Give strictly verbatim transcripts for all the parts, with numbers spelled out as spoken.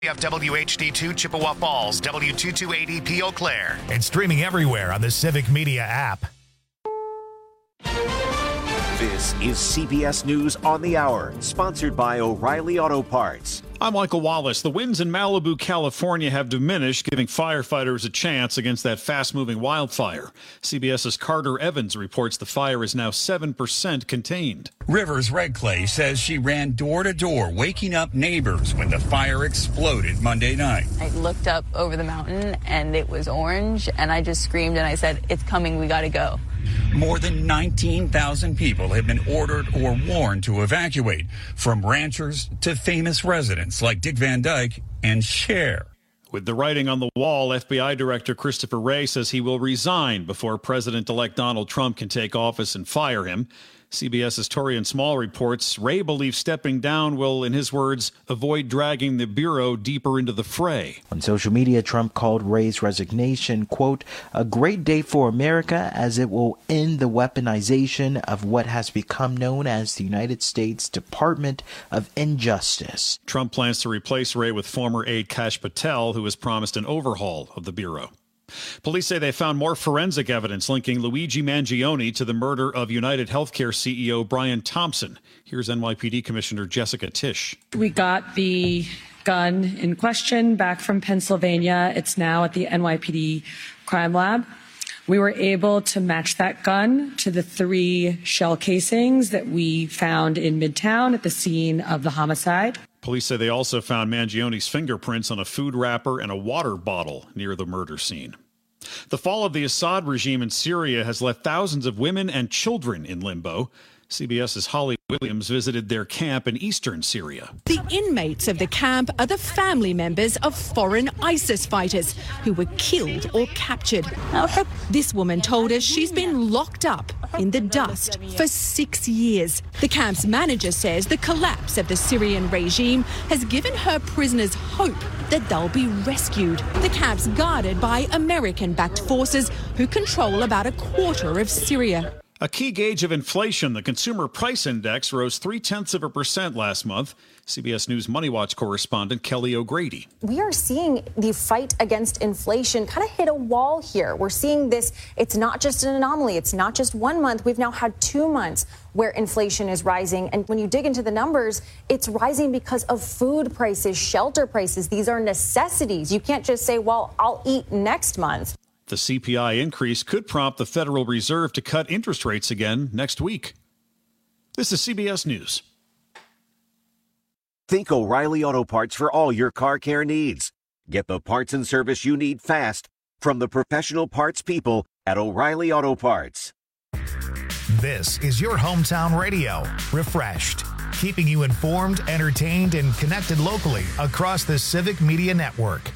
W H D two Chippewa Falls, W two two eight zero P Eau Claire. And streaming everywhere on the Civic Media app. This is C B S News on the Hour, sponsored by O'Reilly Auto Parts. I'm Michael Wallace. The winds in Malibu, California have diminished, giving firefighters a chance against that fast-moving wildfire. CBS's Carter Evans reports the fire is now seven percent contained. Rivers Red Clay says she ran door to door, waking up neighbors when the fire exploded Monday night. I looked up over the mountain and it was orange, and I just screamed and I said, "It's coming, we gotta go." More than nineteen thousand people have been ordered or warned to evacuate, from ranchers to famous residents like Dick Van Dyke and Cher. With the writing on the wall, F B I Director Christopher Wray says he will resign before President-elect Donald Trump can take office and fire him. CBS's Torian Small reports Wray believes stepping down will, in his words, avoid dragging the Bureau deeper into the fray. On social media, Trump called Wray's resignation, quote, a great day for America as it will end the weaponization of what has become known as the United States Department of Injustice. Trump plans to replace Wray with former aide Kash Patel, who has promised an overhaul of the Bureau. Police say they found more forensic evidence linking Luigi Mangione to the murder of United Healthcare C E O Brian Thompson. Here's N Y P D Commissioner Jessica Tisch. We got the gun in question back from Pennsylvania. It's now at the N Y P D Crime Lab. We were able to match that gun to the three shell casings that we found in Midtown at the scene of the homicide. Police say they also found Mangione's fingerprints on a food wrapper and a water bottle near the murder scene. The fall of the Assad regime in Syria has left thousands of women and children in limbo. CBS's Holly Williams visited their camp in eastern Syria. The inmates of the camp are the family members of foreign ISIS fighters who were killed or captured. This woman told us she's been locked up in the dust for six years. The camp's manager says the collapse of the Syrian regime has given her prisoners hope that they'll be rescued. The camp's guarded by American-backed forces who control about a quarter of Syria. A key gauge of inflation, the Consumer Price Index rose three-tenths of a percent last month. C B S News Money Watch correspondent Kelly O'Grady. We are seeing the fight against inflation kind of hit a wall here. We're seeing this. It's not just an anomaly. It's not just one month. We've now had two months where inflation is rising. And when you dig into the numbers, it's rising because of food prices, shelter prices. These are necessities. You can't just say, well, I'll eat next month. The C P I increase could prompt the Federal Reserve to cut interest rates again next week. This is C B S News. Think O'Reilly Auto Parts for all your car care needs. Get the parts and service you need fast from the professional parts people at O'Reilly Auto Parts. This is your hometown radio, Refreshed, keeping you informed, entertained, and connected locally across the Civic Media Network.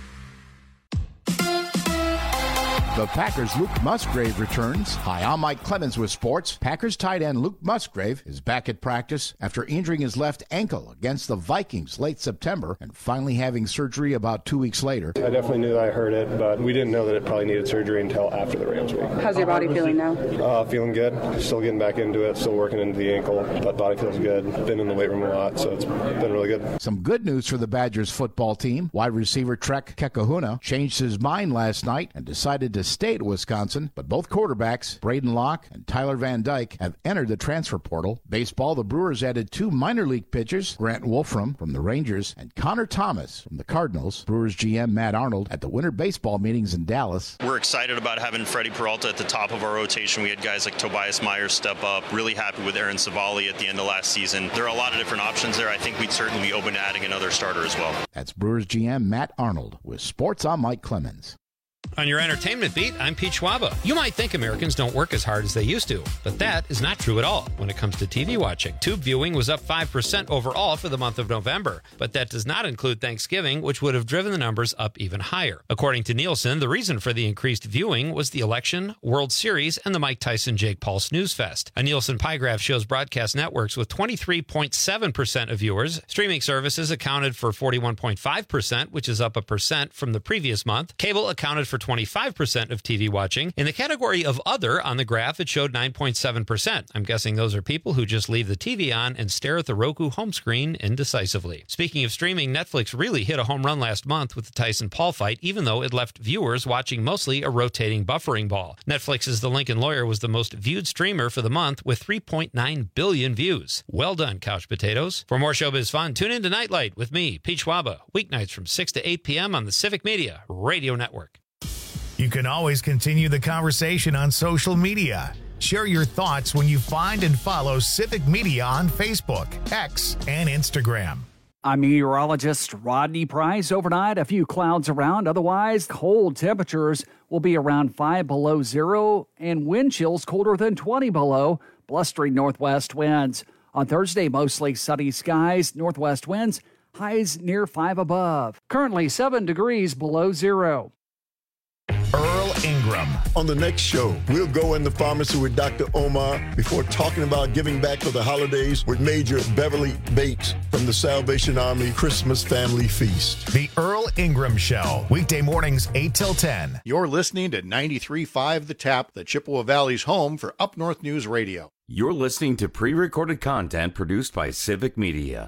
The Packers' Luke Musgrave returns. Hi, I'm Mike Clemens with sports. Packers tight end Luke Musgrave is back at practice after injuring his left ankle against the Vikings late September and finally having surgery about two weeks later. I definitely knew that I hurt it, but we didn't know that it probably needed surgery until after the Rams week. How's your body feeling now? Uh, feeling good. Still getting back into it, still working into the ankle, but body feels good. Been in the weight room a lot, so it's been really good. Some good news for the Badgers football team. Wide receiver Trek Kekahuna changed his mind last night and decided to stay at Wisconsin, but both quarterbacks, Braden Locke and Tyler Van Dyke, have entered the transfer portal. Baseball, the Brewers added two minor league pitchers, Grant Wolfram from the Rangers and Connor Thomas from the Cardinals. Brewers G M Matt Arnold at the winter baseball meetings in Dallas. We're excited about having Freddie Peralta at the top of our rotation. We had guys like Tobias Myers step up. Really happy with Aaron Savali at the end of last season. There are a lot of different options there. I think we'd certainly be open to adding another starter as well. That's Brewers G M Matt Arnold with sports. I'm Mike Clemens. On your entertainment beat, I'm Pete Schwaba. You might think Americans don't work as hard as they used to, but that is not true at all when it comes to T V watching. Tube viewing was up five percent overall for the month of November, but that does not include Thanksgiving, which would have driven the numbers up even higher. According to Nielsen, the reason for the increased viewing was the election, World Series, and the Mike Tyson-Jake Paul Snooze Fest. A Nielsen pie graph shows broadcast networks with twenty-three point seven percent of viewers. Streaming services accounted for forty-one point five percent, which is up a percent from the previous month. Cable accounted for twenty-five percent of T V watching. In the category of other on the graph, it showed nine point seven percent. I'm guessing those are people who just leave the T V on and stare at the Roku home screen indecisively. Speaking of streaming, Netflix really hit a home run last month with the Tyson Paul fight, even though it left viewers watching mostly a rotating buffering ball. Netflix's The Lincoln Lawyer was the most viewed streamer for the month with three point nine billion views. Well done, couch potatoes. For more showbiz fun, tune in to Nightlight with me, Pete Schwaba, weeknights from six to eight p.m. on the Civic Media Radio Network. You can always continue the conversation on social media. Share your thoughts when you find and follow Civic Media on Facebook, X, and Instagram. I'm meteorologist Rodney Price. Overnight, a few clouds around. Otherwise, cold temperatures will be around five below zero and wind chills colder than twenty below. Blustering northwest winds. On Thursday, mostly sunny skies, northwest winds, highs near five above. Currently seven degrees below zero. Earl Ingram. On the next show, we'll go in the pharmacy with Doctor Omar before talking about giving back for the holidays with Major Beverly Bates from the Salvation Army Christmas Family Feast. The Earl Ingram Show, weekday mornings eight till ten. You're listening to ninety-three point five The Tap, the Chippewa Valley's home for Up North News Radio. You're listening to pre-recorded content produced by Civic Media.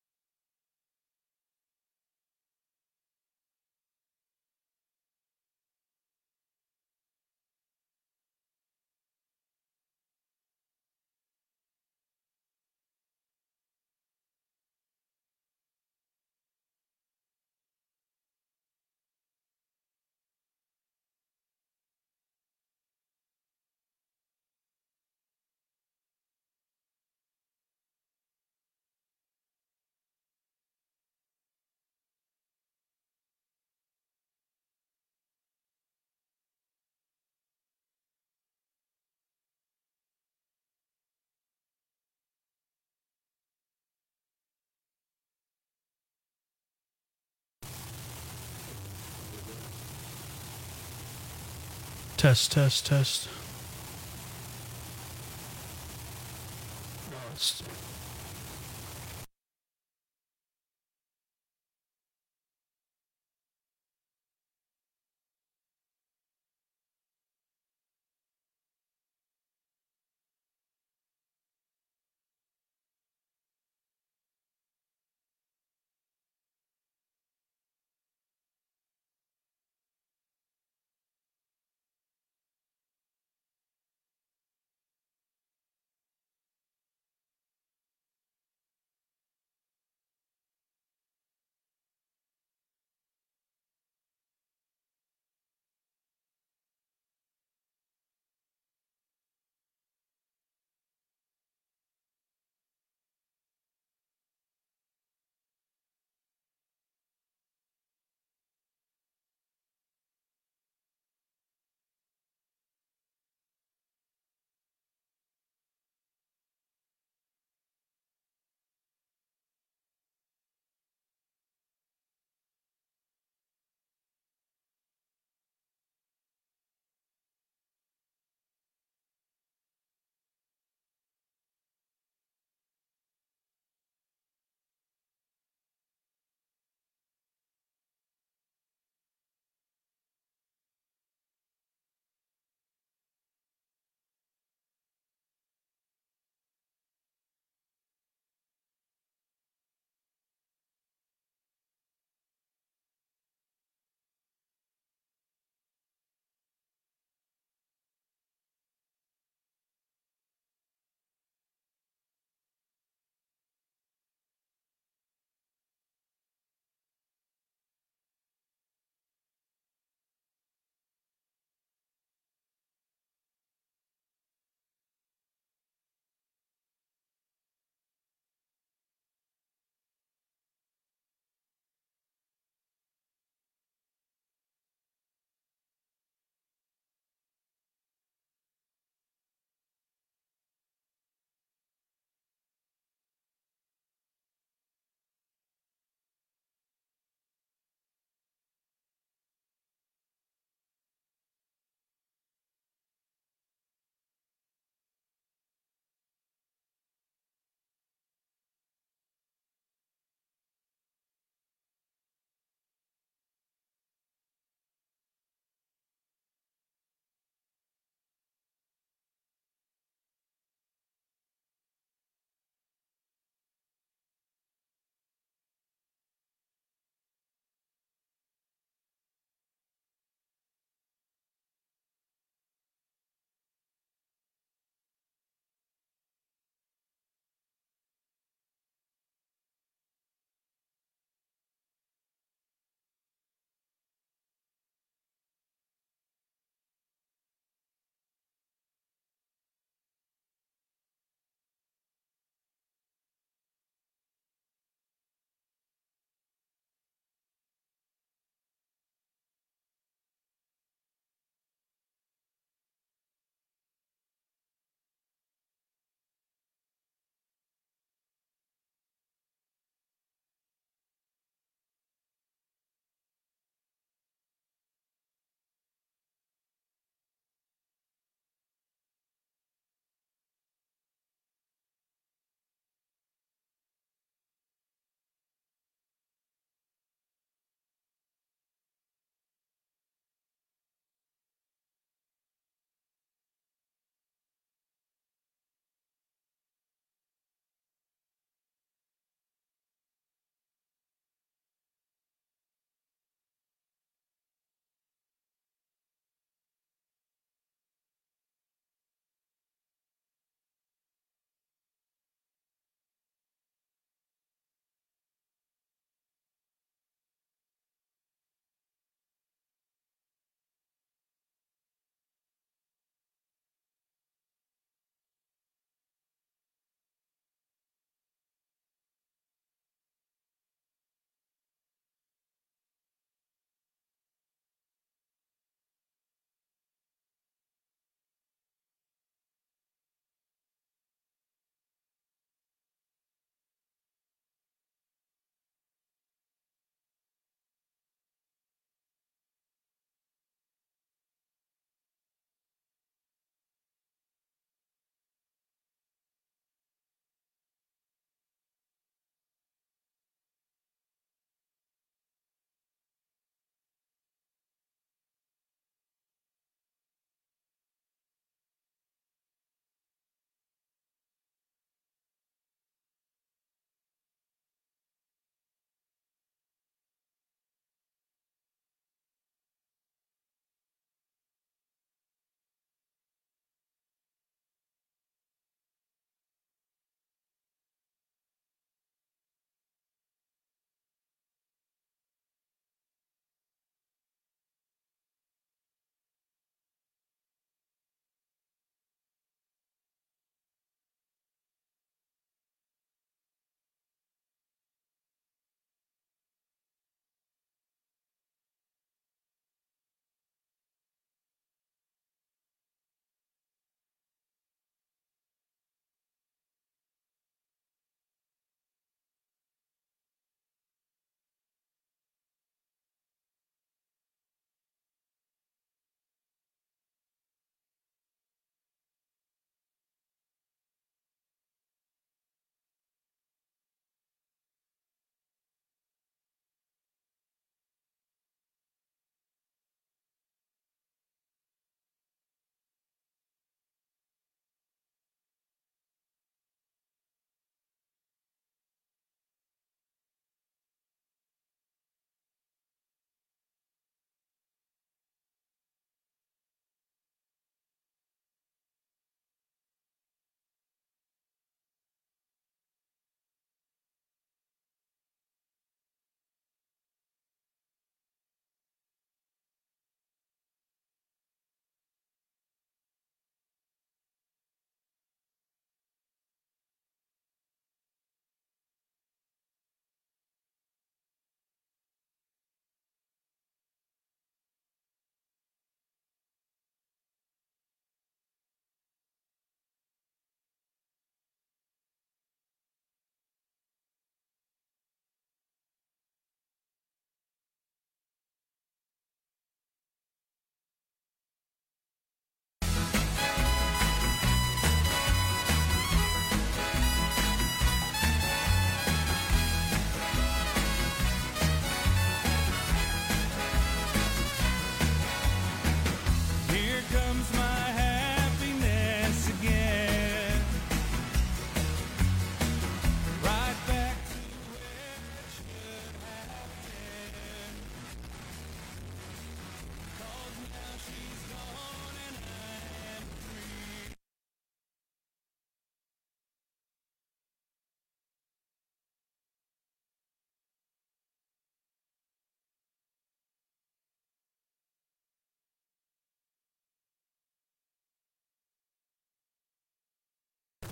Test, test, test.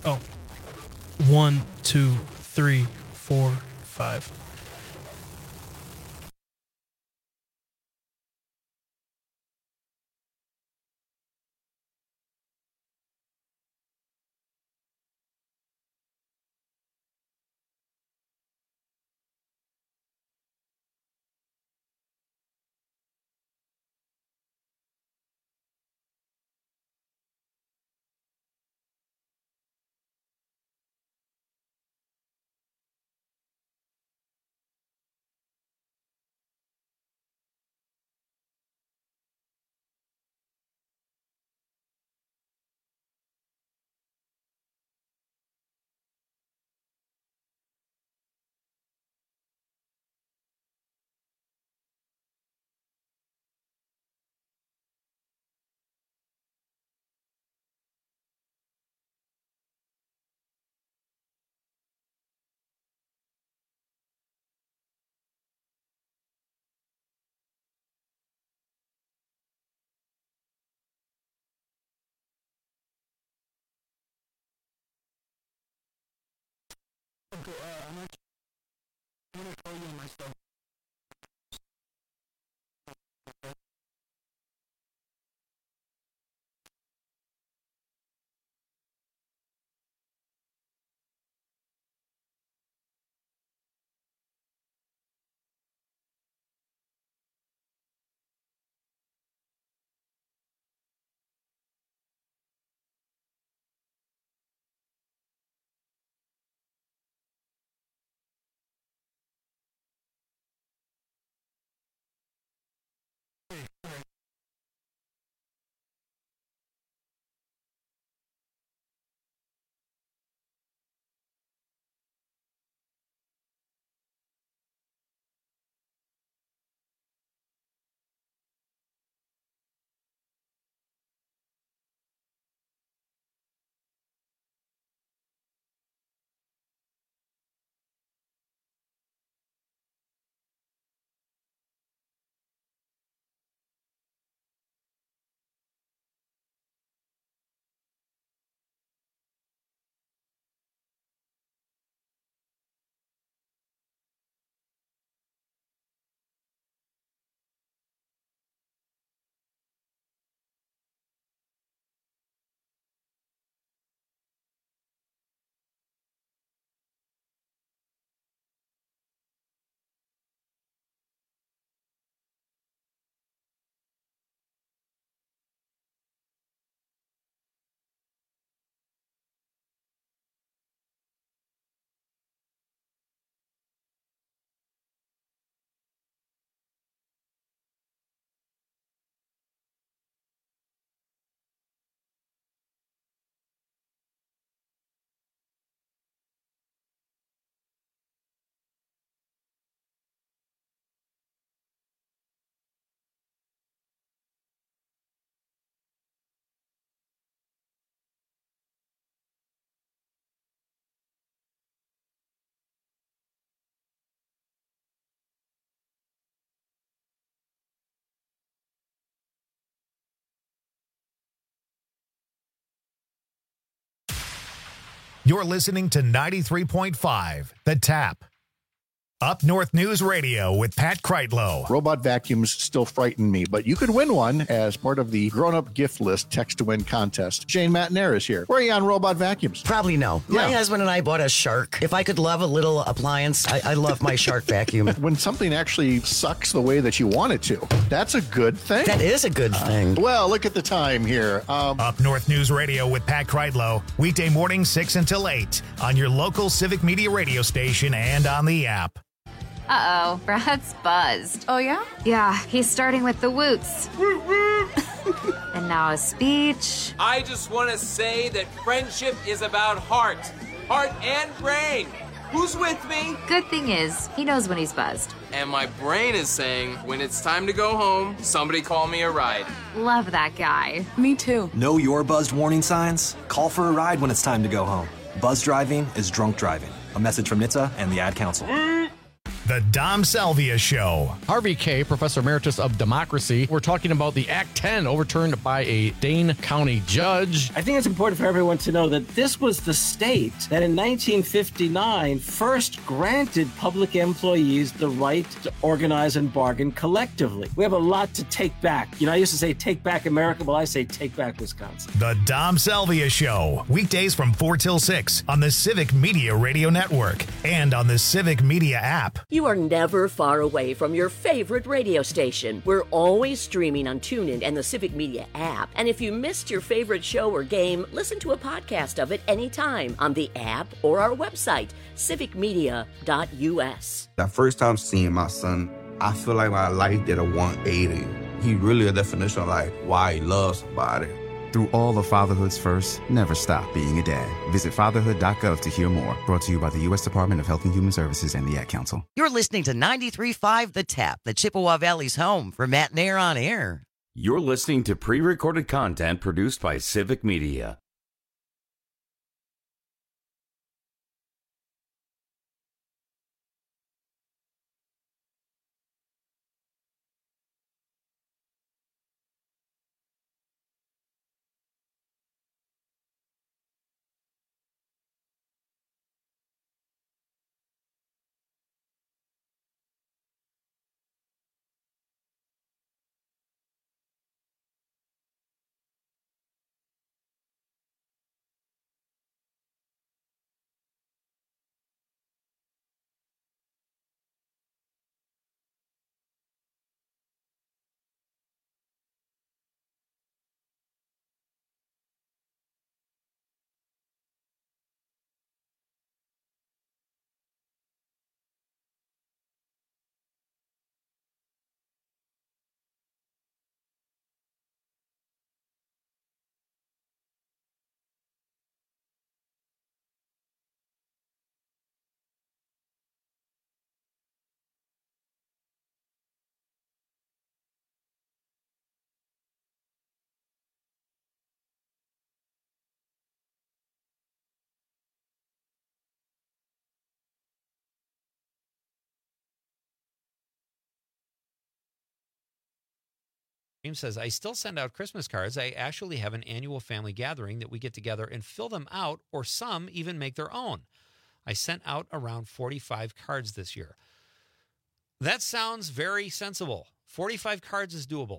Oh. One, two, three, four, five. Okay, uh, I'm actually I'm gonna call you on my cell. You're listening to ninety-three point five, The Tap. Up North News Radio with Pat Kreitlow. Robot vacuums still frighten me, but you could win one as part of the grown-up gift list text-to-win contest. Shane Matnair is here. Where are you on robot vacuums? Probably no. Yeah. My husband and I bought a Shark. If I could love a little appliance, I, I love my Shark vacuum. When something actually sucks the way that you want it to, that's a good thing. That is a good thing. Uh, well, look at the time here. Um, Up North News Radio with Pat Kreitlow. Weekday mornings six until eight on your local Civic Media radio station and on the app. Uh-oh, Brad's buzzed. Oh, yeah? Yeah, he's starting with the woots. And now a speech. I just want to say that friendship is about heart. Heart and brain. Who's with me? Good thing is, he knows when he's buzzed. And my brain is saying, when it's time to go home, somebody call me a ride. Love that guy. Me too. Know your buzzed warning signs? Call for a ride when it's time to go home. Buzz driving is drunk driving. A message from N H T S A and the Ad Council. The Dom Salvia Show. Harvey Kaye, Professor Emeritus of Democracy. We're talking about the Act ten overturned by a Dane County judge. I think it's important for everyone to know that this was the state that in nineteen fifty-nine first granted public employees the right to organize and bargain collectively. We have a lot to take back. You know, I used to say take back America. Well, I say take back Wisconsin. The Dom Salvia Show. Weekdays from four till six on the Civic Media Radio Network and on the Civic Media app. You are never far away from your favorite radio station. We're always streaming on TuneIn and the Civic Media app. And if you missed your favorite show or game, listen to a podcast of it anytime on the app or our website, civic media dot u s. The first time seeing my son, I feel like my life did a one eighty. He really a definition of like why he loves somebody. Through all of fatherhood's first, never stop being a dad. Visit fatherhood dot gov to hear more. Brought to you by the U S Department of Health and Human Services and the Ad Council. You're listening to ninety-three point five The Tap, the Chippewa Valley's home for Matt Nair on Air. You're listening to pre-recorded content produced by Civic Media. Says, I still send out Christmas cards. I actually have an annual family gathering that we get together and fill them out, or some even make their own. I sent out around forty-five cards this year. That sounds very sensible. forty-five cards is doable.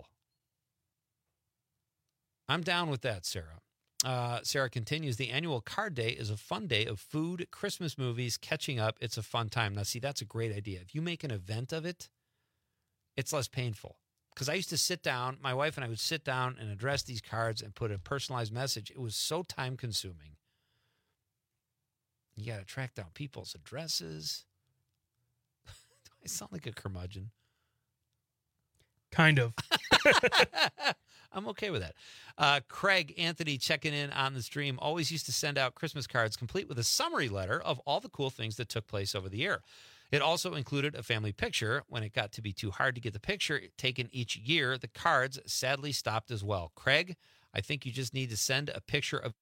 I'm down with that, Sarah. Uh, Sarah continues, the annual card day is a fun day of food, Christmas movies, catching up. It's a fun time. Now, see, that's a great idea. If you make an event of it, it's less painful. Because I used to sit down, my wife and I would sit down and address these cards and put a personalized message. It was so time consuming. You got to track down people's addresses. Do I sound like a curmudgeon? Kind of. I'm okay with that. Uh, Craig Anthony checking in on the stream. Always used to send out Christmas cards complete with a summary letter of all the cool things that took place over the year. It also included a family picture. When it got to be too hard to get the picture taken each year, the cards sadly stopped as well. Craig, I think you just need to send a picture of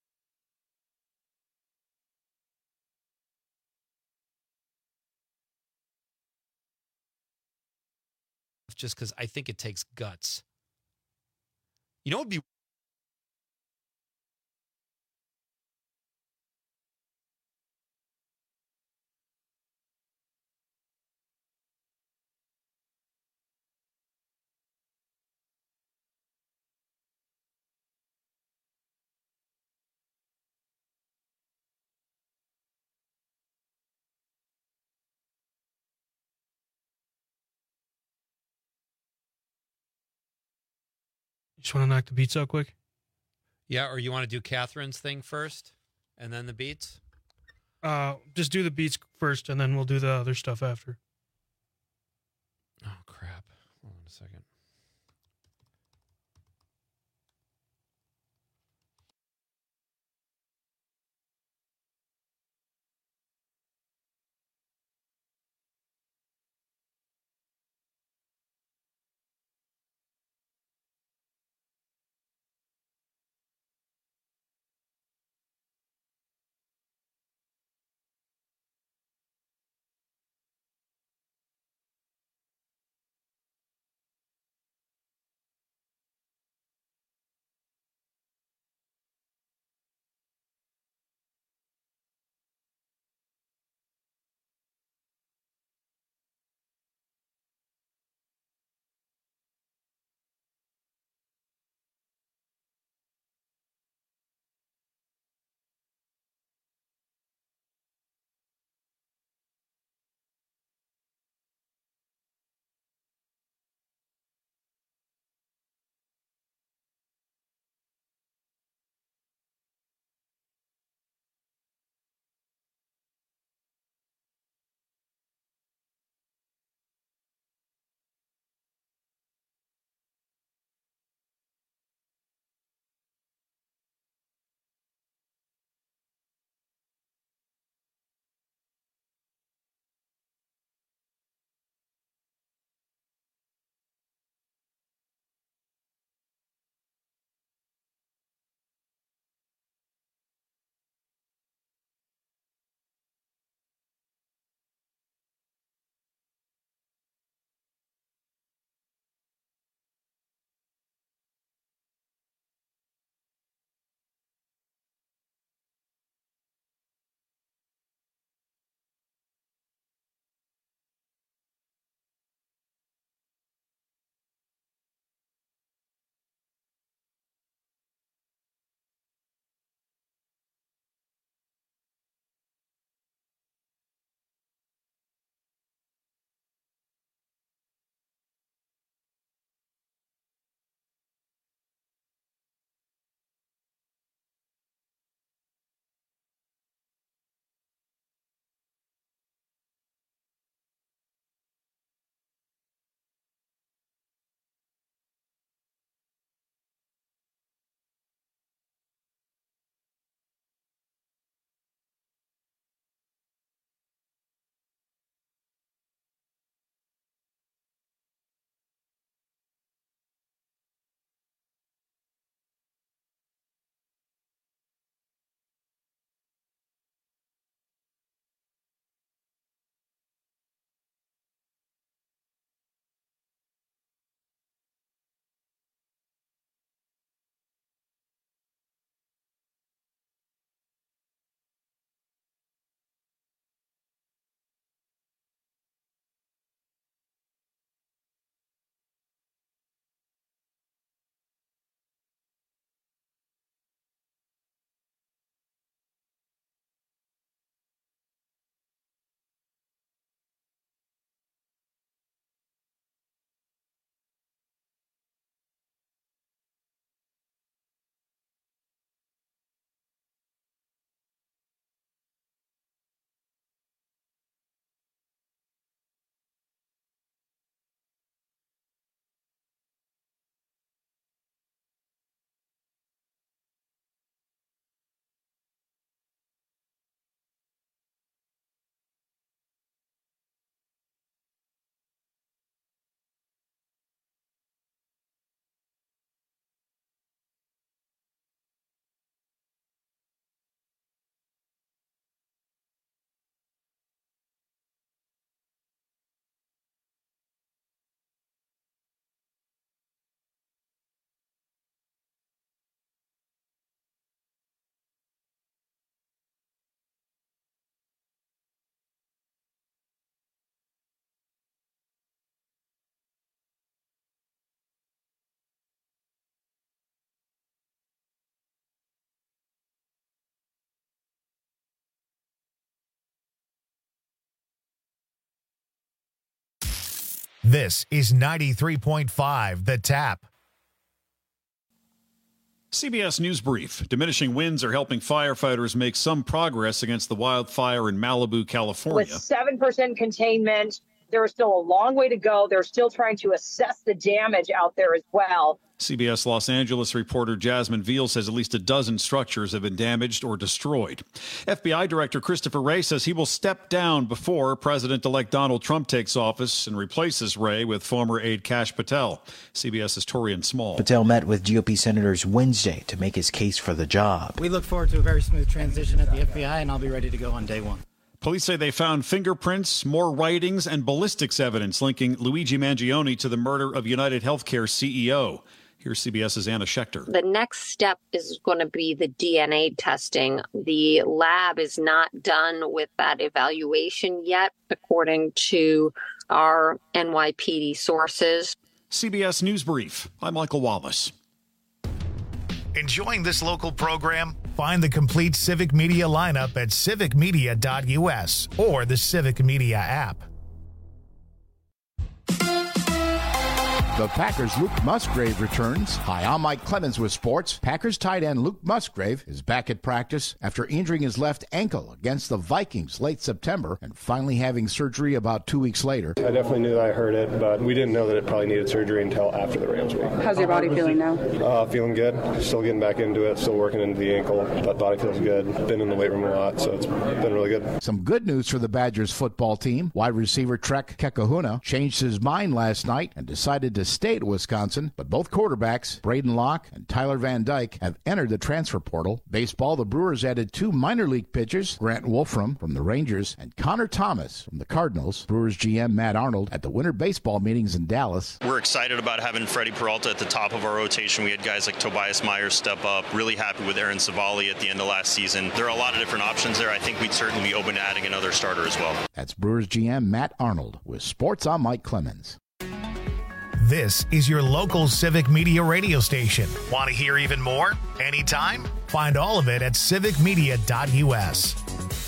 just because I think it takes guts. You know what would be Just want to knock the beats out quick? Yeah, or you want to do Catherine's thing first and then the beats? Uh, just do the beats first, and then we'll do the other stuff after. Oh, crap. Hold on a second. This is ninety-three point five The Tap. C B S News Brief. Diminishing winds are helping firefighters make some progress against the wildfire in Malibu, California. With seven percent containment, there is still a long way to go. They're still trying to assess the damage out there as well. C B S Los Angeles reporter Jasmine Veal says at least a dozen structures have been damaged or destroyed. F B I Director Christopher Wray says he will step down before President-elect Donald Trump takes office and replaces Wray with former aide Kash Patel. CBS's Torian Small. Patel met with G O P senators Wednesday to make his case for the job. We look forward to a very smooth transition at the F B I, and I'll be ready to go on day one. Police say they found fingerprints, more writings, and ballistics evidence linking Luigi Mangione to the murder of United Healthcare C E O. Here's CBS's Anna Schechter. The next step is going to be the D N A testing. The lab is not done with that evaluation yet, according to our N Y P D sources. C B S News Brief. I'm Michael Wallace. Enjoying this local program? Find the complete Civic Media lineup at civic media dot U S or the Civic Media app. The Packers' Luke Musgrave returns. Hi, I'm Mike Clemens with sports. Packers tight end Luke Musgrave is back at practice after injuring his left ankle against the Vikings late September and finally having surgery about two weeks later. I definitely knew that I hurt it, but we didn't know that it probably needed surgery until after the Rams week. How's your body feeling now? Uh, feeling good. Still getting back into it. Still working into the ankle, but body feels good. Been in the weight room a lot, so it's been really good. Some good news for the Badgers football team. Wide receiver Trek Kekahuna changed his mind last night and decided to stay at Wisconsin, but both quarterbacks, Braden Locke and Tyler Van Dyke, have entered the transfer portal. Baseball, the Brewers added two minor league pitchers, Grant Wolfram from the Rangers and Connor Thomas from the Cardinals. Brewers G M Matt Arnold at the winter baseball meetings in Dallas. We're excited about having Freddie Peralta at the top of our rotation. We had guys like Tobias Myers step up. Really happy with Aaron Savali at the end of last season. There are a lot of different options there. I think we'd certainly be open to adding another starter as well. That's Brewers G M Matt Arnold with Sports. I'm Mike Clemens. This is your local Civic Media radio station. Want to hear even more? Anytime? Find all of it at civic media dot U S.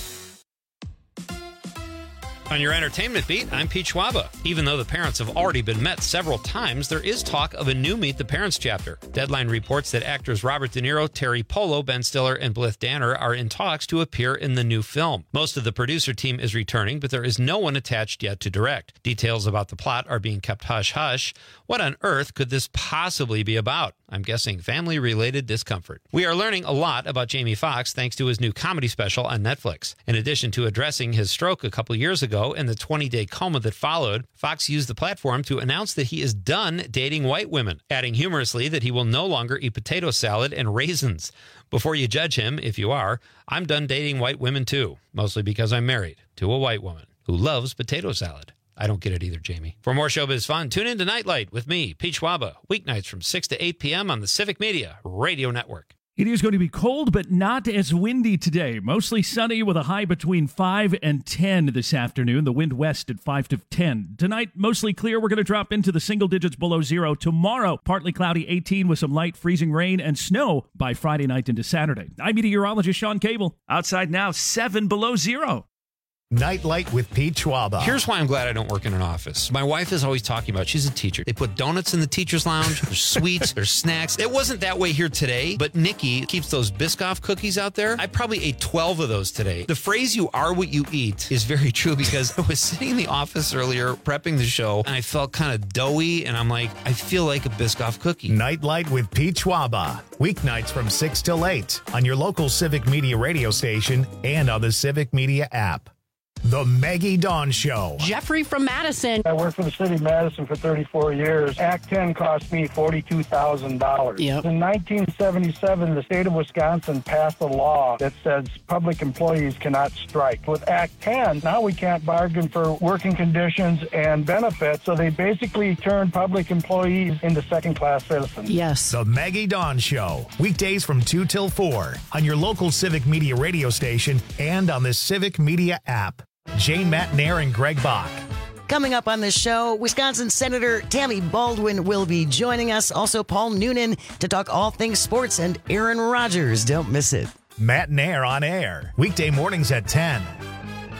On your entertainment beat, I'm Pete Schwaba. Even though the parents have already been met several times, there is talk of a new Meet the Parents chapter. Deadline reports that actors Robert De Niro, Terry Polo, Ben Stiller, and Blythe Danner are in talks to appear in the new film. Most of the producer team is returning, but there is no one attached yet to direct. Details about the plot are being kept hush-hush. What on earth could this possibly be about? I'm guessing family-related discomfort. We are learning a lot about Jamie Foxx thanks to his new comedy special on Netflix. In addition to addressing his stroke a couple years ago and the twenty-day coma that followed, Foxx used the platform to announce that he is done dating white women, adding humorously that he will no longer eat potato salad and raisins. Before you judge him, if you are, I'm done dating white women too, mostly because I'm married to a white woman who loves potato salad. I don't get it either, Jamie. For more showbiz fun, tune in to Nightlight with me, Pete Schwaba, weeknights from six to eight p.m. on the Civic Media Radio Network. It is going to be cold, but not as windy today. Mostly sunny with a high between five and ten this afternoon. The wind west at five to ten. Tonight, mostly clear. We're going to drop into the single digits below zero. Tomorrow, partly cloudy, eighteen with some light freezing rain and snow by Friday night into Saturday. I'm meteorologist Sean Cable. Outside now, seven below zero. Nightlight with Pete Schwaba. Here's why I'm glad I don't work in an office. My wife is always talking about, she's a teacher. They put donuts in the teacher's lounge. There's sweets, there's snacks. It wasn't that way here today, but Nikki keeps those Biscoff cookies out there. I probably ate twelve of those today. The phrase, you are what you eat, is very true because I was sitting in the office earlier prepping the show and I felt kind of doughy and I'm like, I feel like a Biscoff cookie. Nightlight with Pete Schwaba. Weeknights from six till eight on your local Civic Media radio station and on the Civic Media app. The Maggie Dawn Show. Jeffrey from Madison. I worked for the city of Madison for thirty-four years. Act ten cost me forty-two thousand dollars. Yep. In nineteen seventy-seven, the state of Wisconsin passed a law that says public employees cannot strike. With Act ten, now we can't bargain for working conditions and benefits, so they basically turned public employees into second-class citizens. Yes. The Maggie Dawn Show. Weekdays from two till four on your local Civic Media radio station and on the Civic Media app. Jane Matnair and Greg Bach. Coming up on the show, Wisconsin Senator Tammy Baldwin will be joining us. Also, Paul Noonan to talk all things sports and Aaron Rodgers. Don't miss it. Matnair on air. Weekday mornings at ten.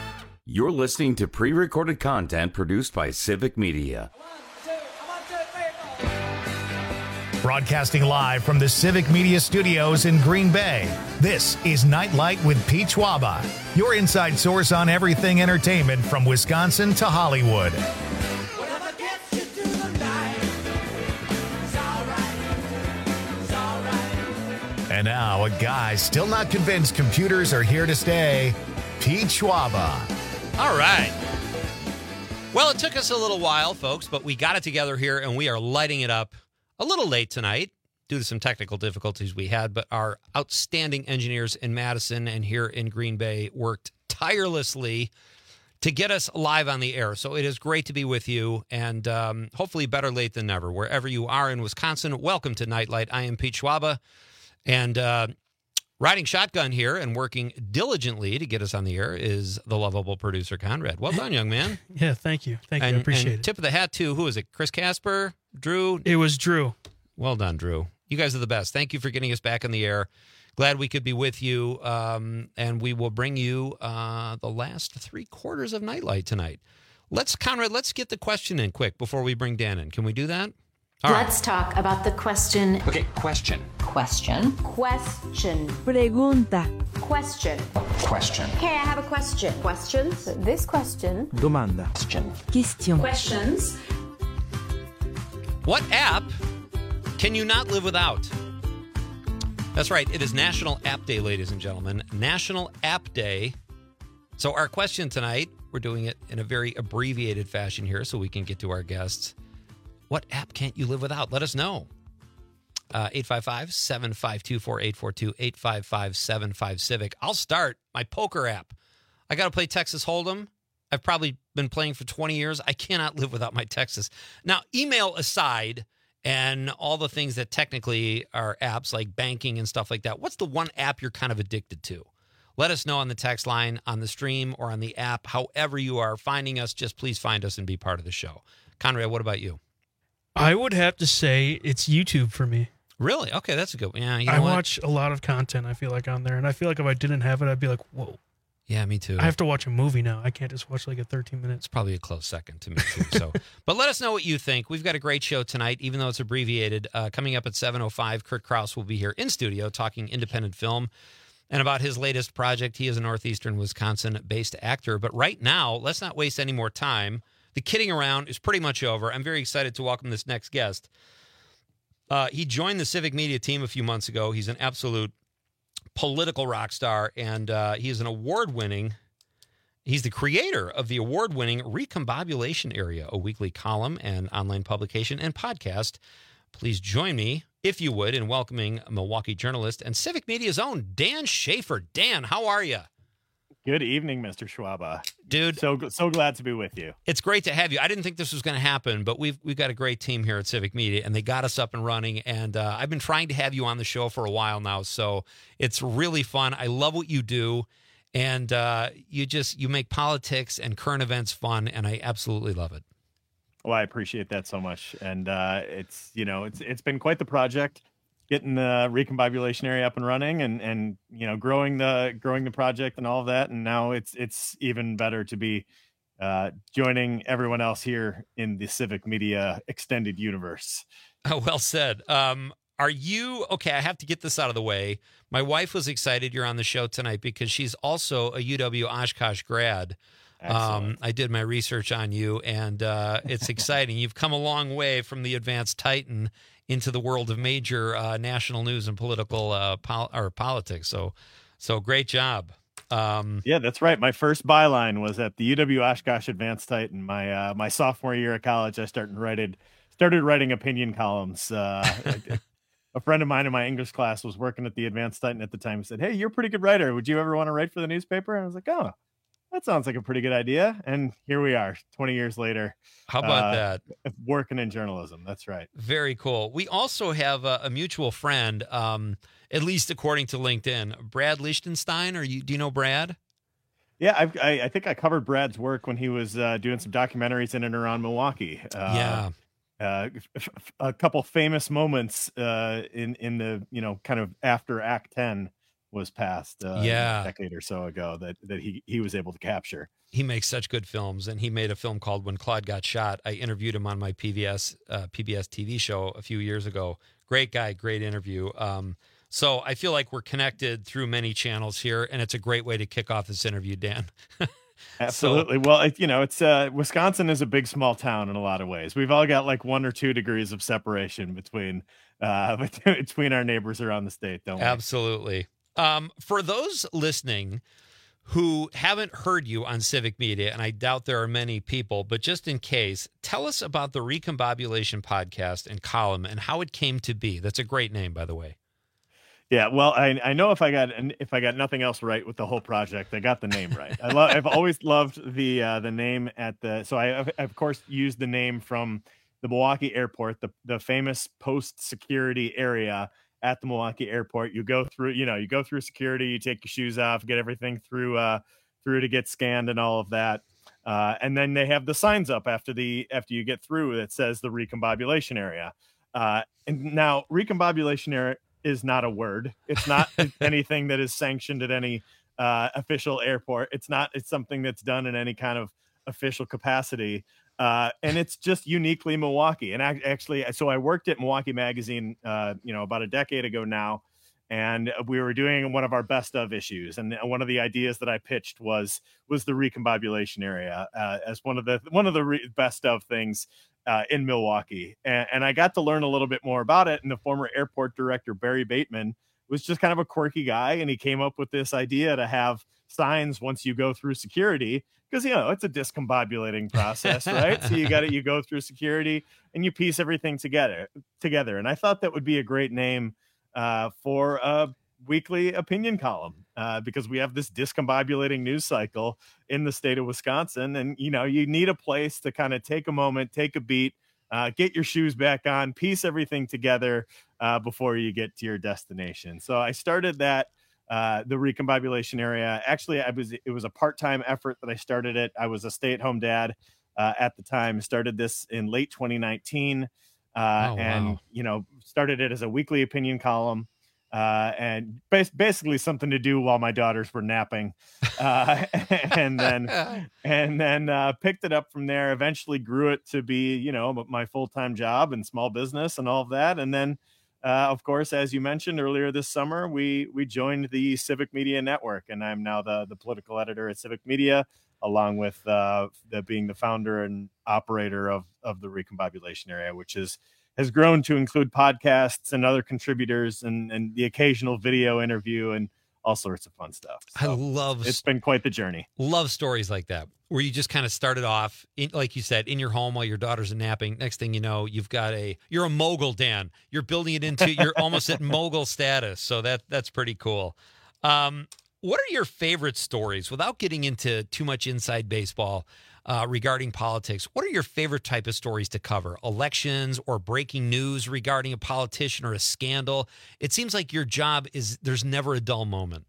You're listening to pre-recorded content produced by Civic Media. Broadcasting live from the Civic Media Studios in Green Bay, this is Nightlight with Pete Schwaba, your inside source on everything entertainment from Wisconsin to Hollywood. And now, a guy still not convinced computers are here to stay, Pete Schwaba. All right. Well, it took us a little while, folks, but we got it together here, and we are lighting it up a little late tonight due to some technical difficulties we had, but our outstanding engineers in Madison and here in Green Bay worked tirelessly to get us live on the air. So it is great to be with you, and um, hopefully better late than never. Wherever you are in Wisconsin, welcome to Nightlight. I am Pete Schwaba, and uh, riding shotgun here and working diligently to get us on the air is the lovable producer, Conrad. Well done, young man. Yeah, thank you. Thank and, you. I appreciate and it. Tip of the hat to, who is it, Chris Casper, Drew? It was Drew. Well done, Drew. You guys are the best. Thank you for getting us back on the air. Glad we could be with you, um, and we will bring you uh, the last three quarters of Nightlight tonight. Let's, Conrad, let's get the question in quick before we bring Dan in. Can we do that? All Let's right. talk about the question. Okay, question. Question. Question. Pregunta. Question. Question. Okay, I have a question. Questions. This question. Domanda. Question. Question. Questions. What app can you not live without? That's right. It is National App Day, ladies and gentlemen. National App Day. So our question tonight, we're doing it in a very abbreviated fashion here so we can get to our guests. What app can't you live without? Let us know. Uh, eight five five, seven five two, four eight four two, eight five five, seven five Civic. I'll start my poker app. I got to play Texas Hold'em. I've probably been playing for twenty years. I cannot live without my Texas. Now, email aside and all the things that technically are apps like banking and stuff like that, what's the one app you're kind of addicted to? Let us know on the text line, on the stream, or on the app. However you are finding us, just please find us and be part of the show. Conrad, what about you? I would have to say it's YouTube for me. Really? Okay, that's a good one. Yeah, you know I what? watch a lot of content, I feel like, on there. And I feel like if I didn't have it, I'd be like, whoa. Yeah, me too. I have to watch a movie now. I can't just watch like a thirteen minutes. It's probably a close second to me too. So, but let us know what you think. We've got a great show tonight, even though it's abbreviated. Uh, coming up at seven oh five, Kurt Krause will be here in studio talking independent film and about his latest project. He is a northeastern Wisconsin-based actor. But right now, let's not waste any more time. The kidding around is pretty much over. I'm very excited to welcome this next guest. Uh, he joined the Civic Media team a few months ago. He's an absolute political rock star, and uh, he is an award-winning, he's the creator of the award-winning Recombobulation Area, a weekly column and online publication and podcast. Please join me, if you would, in welcoming Milwaukee journalist and Civic Media's own Dan Schaefer. Dan, how are you? Good evening, Mister Schwaba. Dude. So so glad to be with you. It's great to have you. I didn't think this was going to happen, but we've we've got a great team here at Civic Media, and they got us up and running, and uh, I've been trying to have you on the show for a while now, so it's really fun. I love what you do, and uh, you just you make politics and current events fun, and I absolutely love it. Well, I appreciate that so much, and uh, it's you know it's it's been quite the project. Getting the Recombobulation Area up and running, and and you know growing the growing the project and all of that, and now it's it's even better to be uh, joining everyone else here in the Civic Media extended universe. Oh, well said. Um, are you okay? I have to get this out of the way. My wife was excited you're on the show tonight because she's also a U W Oshkosh grad. Um, I did my research on you, and uh, it's exciting. You've come a long way from the advanced Titan into the world of major uh, national news and political uh, pol- or politics. So, so great job. Um, yeah, that's right. My first byline was at the U W Oshkosh Advanced Titan. My uh, my sophomore year of college, I started writing started writing opinion columns. Uh, a friend of mine in my English class was working at the Advanced Titan at the time. He said, "Hey, you're a pretty good writer. Would you ever want to write for the newspaper?" And I was like, "Oh, that sounds like a pretty good idea." And here we are twenty years later. How about uh, that? Working in journalism. That's right. Very cool. We also have a, a mutual friend, um, at least according to LinkedIn, Brad Lichtenstein. Are you, do you know Brad? Yeah, I've, I, I think I covered Brad's work when he was uh, doing some documentaries in and around Milwaukee. Uh, yeah. Uh, f- f- a couple famous moments uh, in, in the, you know, kind of after Act ten was passed uh, Yeah. a decade or so ago that, that he, he was able to capture. He makes such good films, and he made a film called When Claude Got Shot. I interviewed him on my P B S uh, P B S T V show a few years ago. Great guy, great interview. Um, so I feel like we're connected through many channels here, and it's a great way to kick off this interview, Dan. Absolutely. So, well, it, you know, it's uh, Wisconsin is a big, small town in a lot of ways. We've all got like one or two degrees of separation between uh, between our neighbors around the state, don't we? Absolutely. Um, for those listening who haven't heard you on Civic Media, and I doubt there are many people, but just in case, tell us about the Recombobulation podcast and column and how it came to be. That's a great name, by the way. Yeah, well, I I know if I got if I got nothing else right with the whole project, I got the name right. I love I've always loved the uh, the name at the so I I've, of course used the name from the Milwaukee airport, the the famous post security area at the Milwaukee airport. You go through, you know, you go through security, you take your shoes off, get everything through uh through to get scanned and all of that. Uh, and then they have the signs up after the after you get through that says the recombobulation area. Uh, and now recombobulation area is not a word. It's not anything that is sanctioned at any uh, official airport. It's not, it's something that's done in any kind of official capacity. Uh, and it's just uniquely Milwaukee. And I, actually, so I worked at Milwaukee Magazine, uh, you know, about a decade ago now, and we were doing one of our best of issues. And one of the ideas that I pitched was, was the recombobulation area uh, as one of the, one of the re- best of things Uh, in Milwaukee. And, and I got to learn a little bit more about it. And the former airport director, Barry Bateman, was just kind of a quirky guy. And he came up with this idea to have signs once you go through security, because, you know, it's a discombobulating process, right? So you got to, you go through security and you piece everything together together. And I thought that would be a great name uh, for a weekly opinion column uh, because we have this discombobulating news cycle in the state of Wisconsin. And, you know, you need a place to kind of take a moment, take a beat, uh, get your shoes back on, piece everything together uh, before you get to your destination. So I started that, uh, the recombobulation area. Actually, I was, it was a part-time effort that I started it. I was a stay-at-home dad uh, at the time, started this in late twenty nineteen uh, oh, and, wow. you know, started it as a weekly opinion column. Uh, and bas- basically something to do while my daughters were napping, uh, and then, and then, uh, picked it up from there, eventually grew it to be, you know, my full-time job and small business and all of that. And then, uh, of course, as you mentioned earlier this summer, we, we joined the Civic Media Network, and I'm now the, the political editor at Civic Media, along with, uh, the, being the founder and operator of, of the recombobulation area, which is, has grown to include podcasts and other contributors and, and the occasional video interview and all sorts of fun stuff. So I love it's been quite the journey. Love stories like that, where you just kind of started off, in, like you said, in your home while your daughters are napping. Next thing you know, you've got a, you're a mogul, Dan. You're building it into, you're almost at mogul status. So that that's pretty cool. Um, what are your favorite stories, without getting into too much inside baseball, Uh, regarding politics? What are your favorite type of stories to cover? Elections or breaking news regarding a politician or a scandal? It seems like your job is, there's never a dull moment.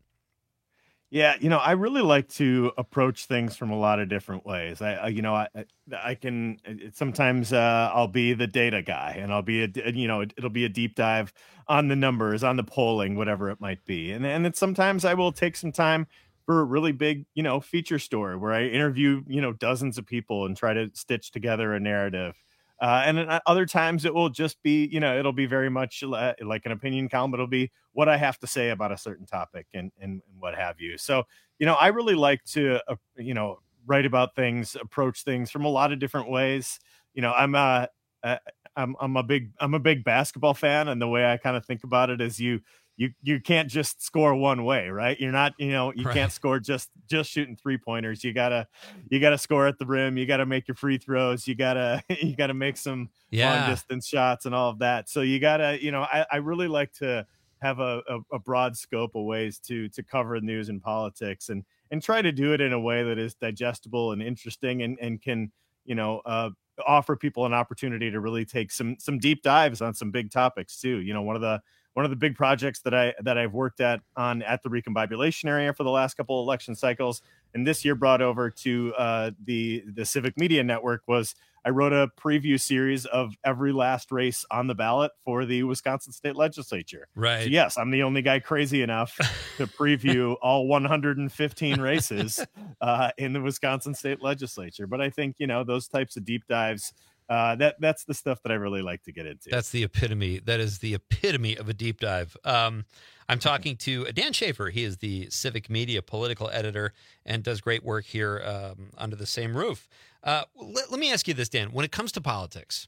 Yeah, you know, I really like to approach things from a lot of different ways. I, I you know, I, I can sometimes uh, I'll be the data guy, and I'll be a, you know, it'll be a deep dive on the numbers, on the polling, whatever it might be, and and then sometimes I will take some time for a really big, you know, feature story where I interview, you know, dozens of people and try to stitch together a narrative. Uh, and then other times it will just be, you know, it'll be very much like an opinion column. It'll be what I have to say about a certain topic and, and, and what have you. So, you know, I really like to, uh, you know, write about things, approach things from a lot of different ways. You know, I'm a, I'm, I'm a big, I'm a big basketball fan. And the way I kind of think about it is you, You you can't just score one way, right? You're not, you know, you right. can't score just just shooting three pointers. You gotta you gotta score at the rim. You gotta make your free throws. You gotta you gotta make some yeah. long distance shots and all of that. So you gotta, you know, I, I really like to have a, a, a broad scope of ways to to cover news and politics, and and try to do it in a way that is digestible and interesting, and and can, you know, uh, offer people an opportunity to really take some some deep dives on some big topics too. You know, one of the One of the big projects that I that I've worked at on at the recombobulation area for the last couple of election cycles, and this year brought over to uh, the the Civic Media Network, was I wrote a preview series of every last race on the ballot for the Wisconsin State Legislature. Right. So yes, I'm the only guy crazy enough to preview all one hundred fifteen races uh, in the Wisconsin State Legislature. But I think, you know, those types of deep dives, uh, that that's the stuff that I really like to get into. That's the epitome. That is the epitome of a deep dive. Um, I'm talking to Dan Schaefer. He is the Civic Media political editor and does great work here um, under the same roof. Uh, let, let me ask you this, Dan. When it comes to politics,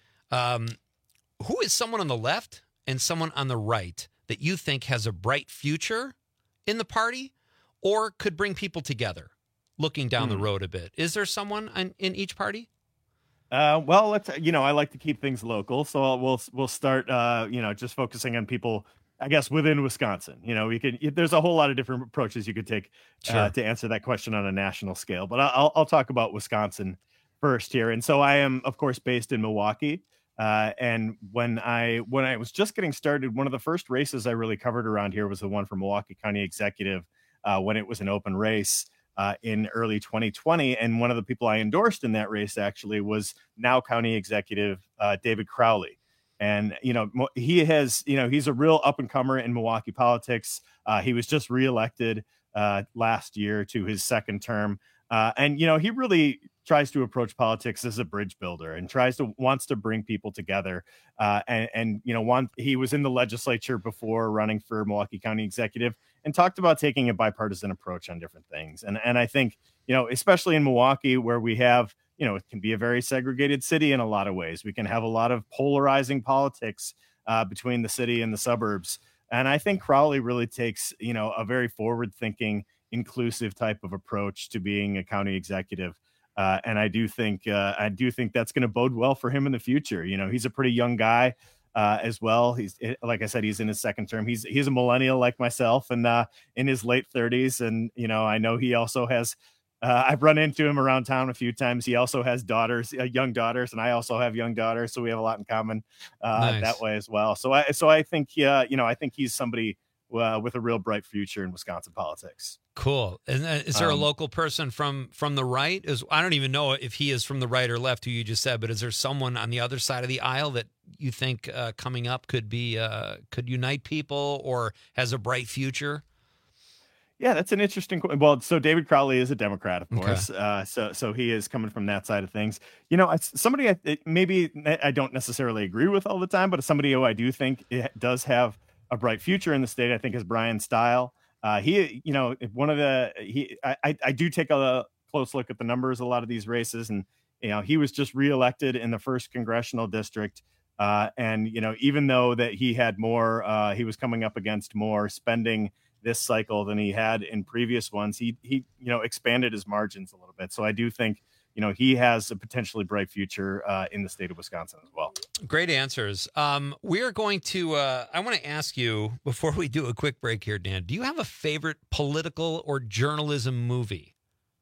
um, who is someone on the left and someone on the right that you think has a bright future in the party or could bring people together looking down hmm. the road a bit? Is there someone in, in each party? Uh, well, let's, you know, I like to keep things local. So we'll, we'll start, uh, you know, just focusing on people, I guess, within Wisconsin. You know, we could, there's a whole lot of different approaches you could take Sure. uh, to answer that question on a national scale, but I'll, I'll talk about Wisconsin first here. And so I am, of course, based in Milwaukee. Uh, and when I, when I was just getting started, one of the first races I really covered around here was the one for Milwaukee County Executive, uh, when it was an open race. Uh, in early twenty twenty. And one of the people I endorsed in that race actually was now County Executive uh, David Crowley. And, you know, he has, you know, he's a real up and comer in Milwaukee politics. Uh, he was just reelected uh, last year to his second term. Uh, and, you know, he really tries to approach politics as a bridge builder and tries to wants to bring people together. Uh, and, and, you know, one, he was in the legislature before running for Milwaukee County Executive and talked about taking a bipartisan approach on different things. And, and I think, you know, especially in Milwaukee, where we have, you know, it can be a very segregated city in a lot of ways. We can have a lot of polarizing politics uh, between the city and the suburbs. And I think Crowley really takes, you know, a very forward thinking, inclusive type of approach to being a county executive. Uh, and I do think uh, I do think that's going to bode well for him in the future. You know, he's a pretty young guy uh, as well. He's, like I said, he's in his second term. He's he's a millennial like myself and uh, in his late thirties. And, you know, I know he also has uh, I've run into him around town a few times. He also has daughters, uh, young daughters, and I also have young daughters. So we have a lot in common uh, Nice. that way as well. So I so I think, uh, you know, I think he's somebody uh, with a real bright future in Wisconsin politics. Cool. And uh, is there a Um, local person from from the right? Is I don't even know if he is from the right or left, who you just said, but is there someone on the other side of the aisle that you think uh, coming up could be uh, could unite people or has a bright future? Yeah, that's an interesting. qu- Well, so David Crowley is a Democrat, of Okay. course. Uh, so so he is coming from that side of things. You know, it's somebody I, it- maybe I don't necessarily agree with all the time, but somebody who I do think it does have a bright future in the state, I think, is Brian Stile. Uh, he, you know, if one of the he, I, I I do take a close look at the numbers, a lot of these races, and you know, he was just reelected in the first congressional district. Uh, and you know, even though that he had more, uh, he was coming up against more spending this cycle than he had in previous ones. He he, you know, expanded his margins a little bit. So I do think, you know, he has a potentially bright future uh, in the state of Wisconsin as well. Great answers. Um, we're going to, uh, I want to ask you before we do a quick break here, Dan, do you have a favorite political or journalism movie?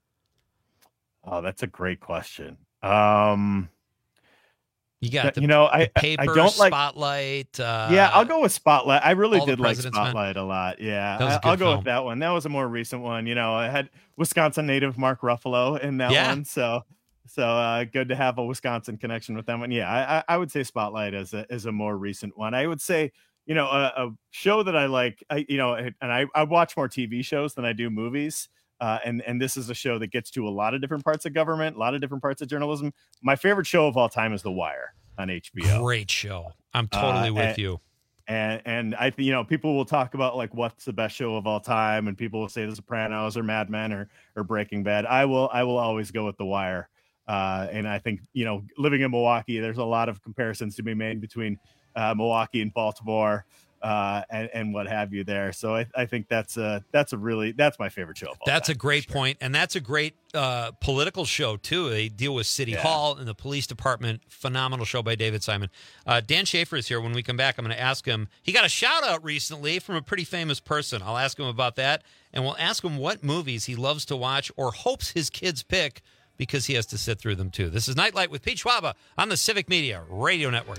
Oh, that's a great question. Um, You got the, you know, I, the paper, I don't like Spotlight. Uh, yeah, I'll go with Spotlight. I really All the did like President's Men. Spotlight a lot. Yeah, That was a I, I'll good go film. with that one. That was a more recent one. You know, I had Wisconsin native Mark Ruffalo in that Yeah. one. So, so uh, good to have a Wisconsin connection with them. And yeah, I, I- I would say Spotlight is a is a more recent one. I would say, you know, a, a show that I like. I, you know, and I, I watch more T V shows than I do movies. Uh, and and this is a show that gets to a lot of different parts of government, a lot of different parts of journalism. My favorite show of all time is The Wire on H B O. Great show. I'm totally Uh, with and- you. And and I think, you know, people will talk about like what's the best show of all time, and people will say The Sopranos or Mad Men or or Breaking Bad. I will I will always go with The Wire. Uh, and I think, you know, living in Milwaukee, there's a lot of comparisons to be made between uh, Milwaukee and Baltimore uh, and and what have you there. So I, I think that's a that's a really that's my favorite show of all That's time. a great point, and that's a great uh, political show too. They deal with City Yeah. Hall and the police department. Phenomenal show by David Simon. Uh, Dan Schaefer is here. When we come back, I'm going to ask him. He got a shout out recently from a pretty famous person. I'll ask him about that, and we'll ask him what movies he loves to watch or hopes his kids pick because he has to sit through them too. This is Nightlight with Pete Schwaba on the Civic Media Radio Network.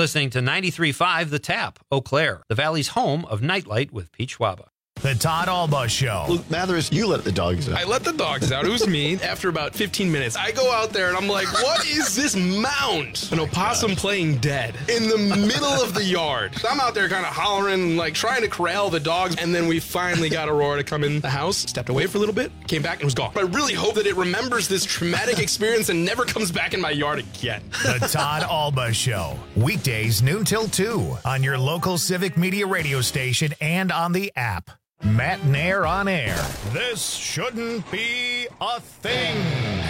listening to ninety-three point five The Tap, Eau Claire, the Valley's home of Nightlight with Pete Schwaba. The Todd Alba Show. Luke Mathers, you let the dogs out. I let the dogs out. It was me. After about fifteen minutes, I go out there and I'm like, what is this mound? An opossum playing dead in the middle of the yard. I'm out there kind of hollering, like trying to corral the dogs. And then we finally got Aurora to come in the house, stepped away for a little bit, came back and was gone. I really hope that it remembers this traumatic experience and never comes back in my yard again. The Todd Alba Show. Weekdays noon till two on your local Civic Media radio station and on the app. Matt Nair on air. This shouldn't be a thing.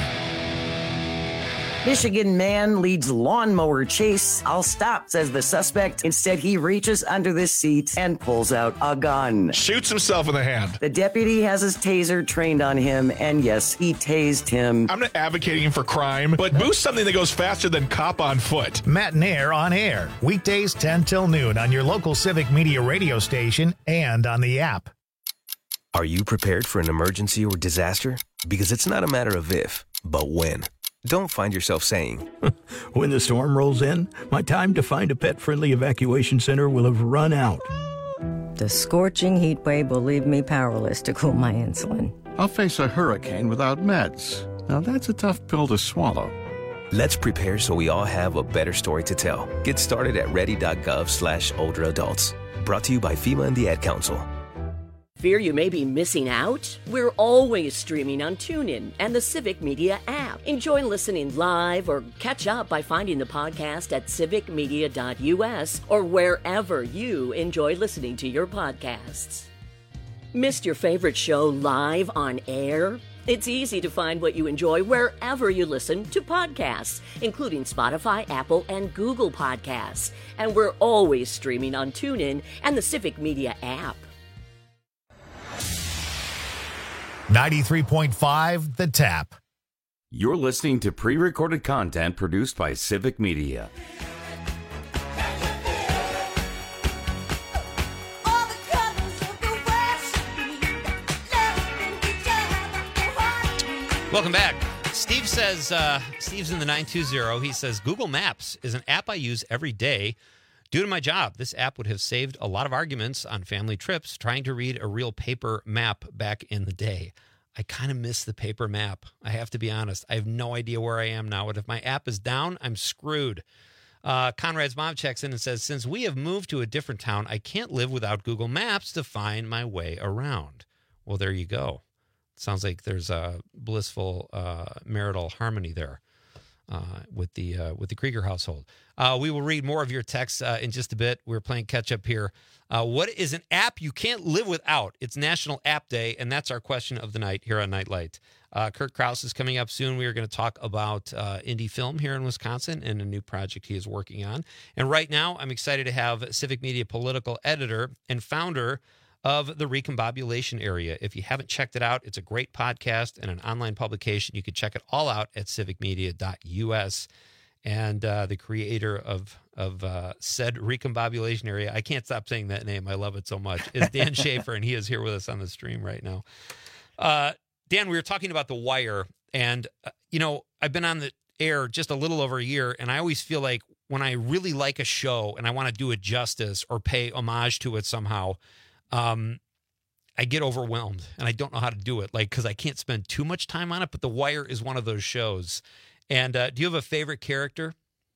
Michigan man leads lawnmower chase. I'll stop, says the suspect. Instead, he reaches under the seat and pulls out a gun. Shoots himself in the hand. The deputy has his taser trained on him, and yes, he tased him. I'm not advocating for crime, but boost something that goes faster than cop on foot. Matt Nair on air. Weekdays ten till noon on your local Civic Media radio station and on the app. Are you prepared for an emergency or disaster? Because it's not a matter of if, but when. Don't find yourself saying, when the storm rolls in, my time to find a pet-friendly evacuation center will have run out. The scorching heat wave will leave me powerless to cool my insulin. I'll face a hurricane without meds. Now that's a tough pill to swallow. Let's prepare so we all have a better story to tell. Get started at ready.gov slash older adults. Brought to you by FEMA and the Ad Council. Fear you may be missing out? We're always streaming on TuneIn and the Civic Media app. Enjoy listening live or catch up by finding the podcast at civic media dot u s or wherever you enjoy listening to your podcasts. Missed your favorite show live on air? It's easy to find what you enjoy wherever you listen to podcasts, including Spotify, Apple, and Google Podcasts. And we're always streaming on TuneIn and the Civic Media app. ninety-three point five The Tap. You're listening to pre-recorded content produced by Civic Media. Welcome back. Steve says, uh, Steve's in the nine two zero. He says, Google Maps is an app I use every day. Due to my job, this app would have saved a lot of arguments on family trips trying to read a real paper map back in the day. I kind of miss the paper map. I have to be honest. I have no idea where I am now. But if my app is down, I'm screwed. Uh, Conrad's mom checks in and says, since we have moved to a different town, I can't live without Google Maps to find my way around. Well, there you go. Sounds like there's a blissful uh, marital harmony there. Uh, with the uh, with the Krieger household. Uh, we will read more of your texts uh, in just a bit. We're playing catch up here. Uh, what is an app you can't live without? It's National App Day, and that's our question of the night here on Nightlight. Uh, Kurt Krause is coming up soon. We are going to talk about uh, indie film here in Wisconsin and a new project he is working on. And right now, I'm excited to have Civic Media political editor and founder of the Recombobulation Area. If you haven't checked it out, it's a great podcast and an online publication. You can check it all out at civic media dot u s. And uh, the creator of of uh, said Recombobulation Area, I can't stop saying that name. I love it so much, is Dan Schaefer, and he is here with us on the stream right now. Uh, Dan, we were talking about The Wire, and, uh, you know, I've been on the air just a little over a year, and I always feel like when I really like a show and I want to do it justice or pay homage to it somehow, Um, I get overwhelmed and I don't know how to do it, like, because I can't spend too much time on it. But The Wire is one of those shows. And uh, do you have a favorite character?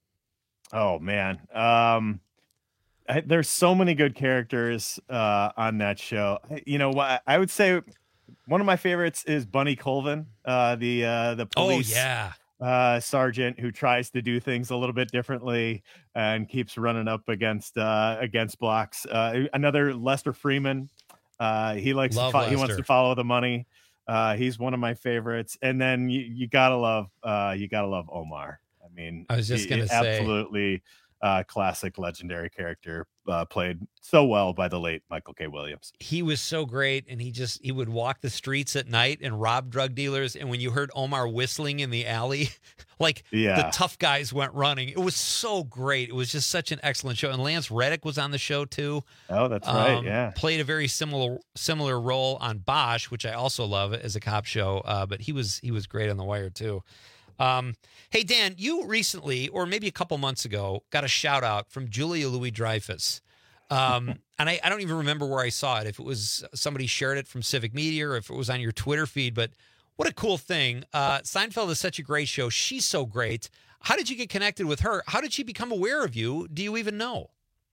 Oh man, um, I, there's so many good characters uh, on that show. You know what? I would say one of my favorites is Bunny Colvin, uh, the uh, the police. Oh yeah. Uh, sergeant who tries to do things a little bit differently and keeps running up against uh, against blocks. Uh, another Lester Freeman. Uh, he likes to fo- he wants to follow the money. Uh, he's one of my favorites. And then you, you gotta love uh, you gotta love Omar. I mean, I was just he, gonna say absolutely uh, classic, legendary character, uh, played so well by the late Michael K. Williams. He was so great, and he just he would walk the streets at night and rob drug dealers. And when you heard Omar whistling in the alley, like yeah. the tough guys went running. It was so great. It was just such an excellent show. And Lance Reddick was on the show too. Oh, that's right. Um, yeah, played a very similar similar role on Bosch, which I also love as a cop show. Uh, but he was he was great on The Wire too. Um, hey, Dan, you recently, or maybe a couple months ago, got a shout out from Julia Louis-Dreyfus. Um, and I, I don't even remember where I saw it, if it was somebody shared it from Civic Media or if it was on your Twitter feed, but what a cool thing. Uh, Seinfeld is such a great show. She's so great. How did you get connected with her? How did she become aware of you? Do you even know?